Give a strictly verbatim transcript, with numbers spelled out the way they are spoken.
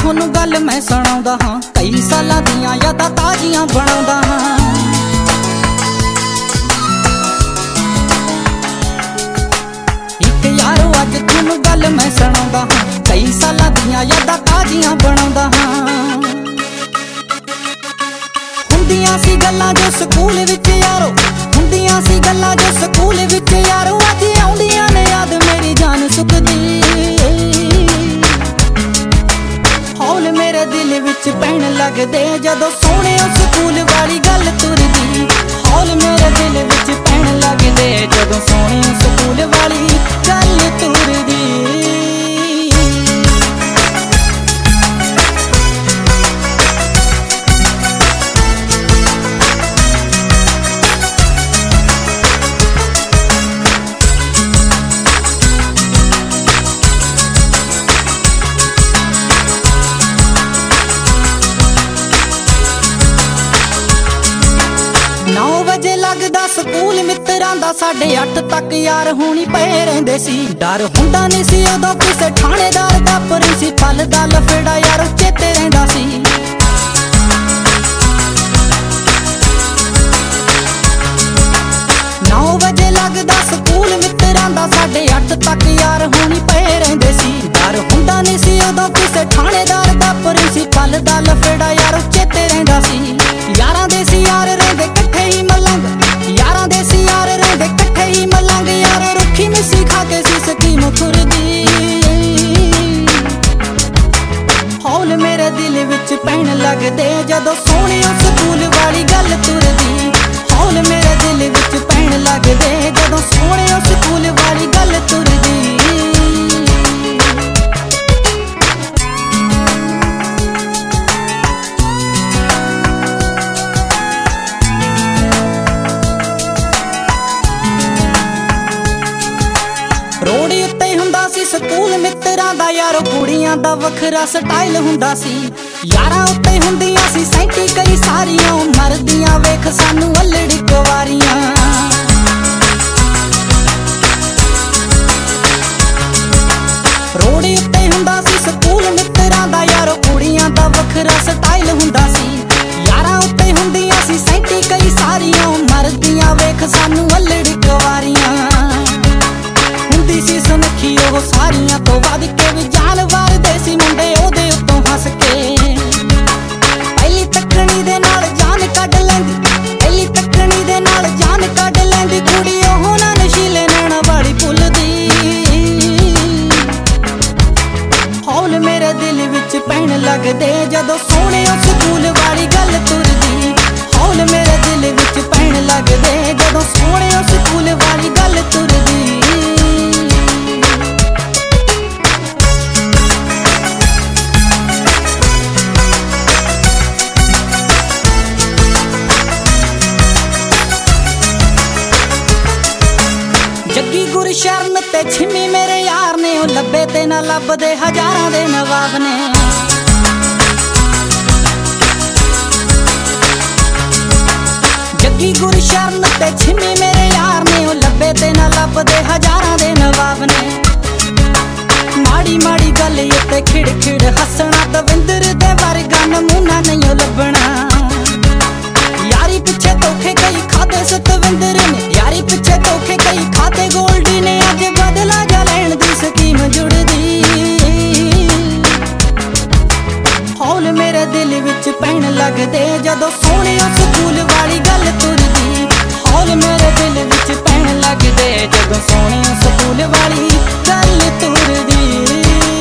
थोनू गल मैं सुणाउंदा हां, कई सालां दियां यादां ताजियां बनाउंदा हां। इक यारो अज थोनू गल मैं सुणाउंदा हां, कई सालां दियां यादां ताजियां बनाउंदा हां। हुंदियां सी गल्लां जो स्कूल विच यारो, हुंदियां सी गल्लां जो स्कूल विच यारो, अज आउंदियां ने याद मेरी जान सुखदी। हौल मेरे दिल विच पैण लगदे जदों सोहणे स्कूल वाली गल तुरदी। हौल मेरे दिल विच पैण लगदे जदों सोहणे स्कूल वाली गल तुरदी। नौ बजे लगदा स्कूल मित्रां दा, साढ़े अठ तक यार होनी पे रहिंदे सी। डर हुंदा नहीं सी उदों किसे थानेदार दा, प्रिंसीपल दा लफड़ा यार चेते रहिंदा सी। नौ बजे लगदा स्कूल मित्रां दा, साढ़े अठ तक यार होनी पे रहिंदे सी। डर हुंदा नहीं सी उदों किसे थानेदार दा, प्रिंसीपल दा लफड़ा यार चेते रहिंदा सी। यारां दे सी यार रहिंदे कट्ठे ही मलंग, यारां दे सी यार रहिंदे कट्ठे ही मलंग, यार रुखी मिसी खा के सी स्कीम खुरदी। हौल मेरे दिल विच पैण लगदे जदों सोहणे स्कूल वाली गल तुरदी। हौल मेरे दिल विच पैण लगदे जदों सोहणे स्कूल वाली गल तुरदी। रोड़ी उत्ते हुंदा सी स्कूल मित्रां दा यारो, कुड़ियां दा वखरा स्टाइल हुंदा सी। यारां उत्ते हुंदियां सी सैंती कई सारियां, मरदियां वेख सानू अल्लड़ी कुवारियां। रोड़ी उत्ते हुंदा सी स्कूल मित्रां दा यारो, कुड़ियां दा वखरा स्टाइल हुंदा सी। यारां उत्ते हुंदियां सी सैंती कई सारियां, मरदियां वेख सानू अल्लड़ी कुवारियां। हुंदी सी सुनखी ओह सारियां तो वध के भी जान वारदे सी मुंडे ओहदे उत्तों हस के। पहली तकनी दे नाल जान कढ लैंदी, पहली तकनी दे नाल जान कढ लैंदी, कुड़ी ओह ना नशीले नैणा वाली भुलदी। हौल मेरे दिल विच पैण लगदे जदों सोहणे स्कूल वाली गल तुरदी। हौल मेरे दिल विच पैण लगदे जदों सोहणे स्कूल वाली गल तुरदी। जग्गी गुरशरण ते छिमी मेरे यार ने, ओ लब्बे ते ना लभदे हजारां दे नवाब ने। जग्गी गुरशरण ते छिमी मेरे यार ने, ओ लब्बे ते ना लभदे हजारां दे नवाब ने। माड़ी माड़ी गल उत्ते खिड़ खिड़ हसना, दविंदर दे वर्गा नमूना नहीं लभना। यारी पिछे धोखे कई खाते सतविंदर ने, यारी पिछे धोखे कई खाते गोल्डी ने, अज बदला जा लैण दी स्कीम जुड़दी। हौल मेरे दिल विच पैण लगदे जदों सोहणे स्कूल वाली गल तुरदी। हौल मेरे दिल विच पैण लगदे जदों सोहणे स्कूल वाली गल तुरदी।